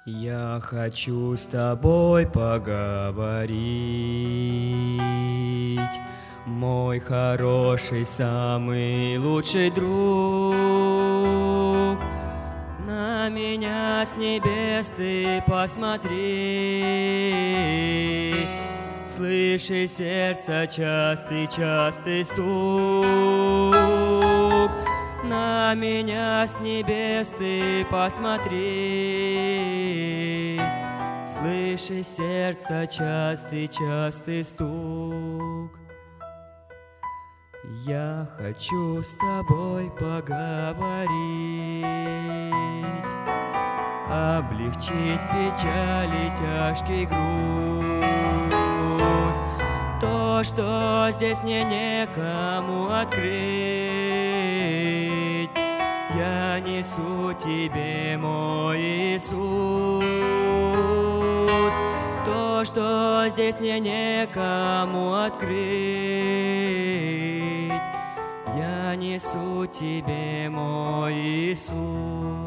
Я хочу с тобой поговорить, мой хороший, самый лучший друг. На меня с небес ты посмотри, слыши сердца частый стук. На меня с небес ты посмотри, слыши сердца частый стук. Я хочу с тобой поговорить, облегчить печаль и тяжкий груз. То, что здесь мне некому открыть, я несу тебе, мой Иисус. То, что здесь мне некому открыть, я несу тебе, мой Иисус.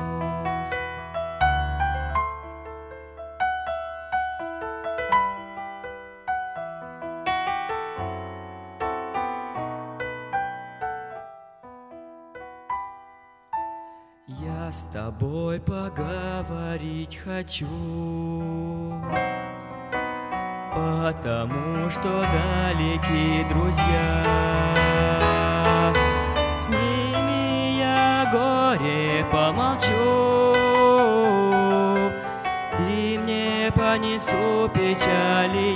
Я с тобой поговорить хочу, потому что далеки друзья. С ними я горе помолчу, и мне понесу печали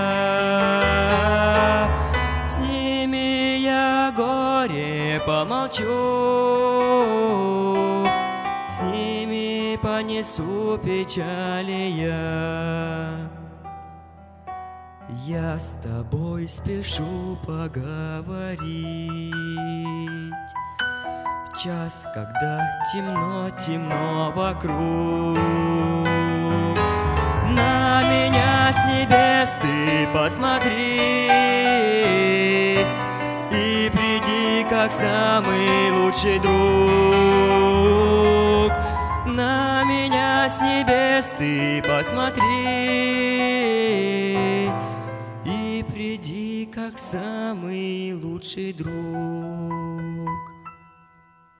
я. С ними я горе помолчу, с ними понесу печали я. Я с тобой спешу поговорить в час, когда темно вокруг. На меня с небес ты посмотри и приди, как самый лучший друг. На меня с небес ты посмотри и приди, как самый лучший друг.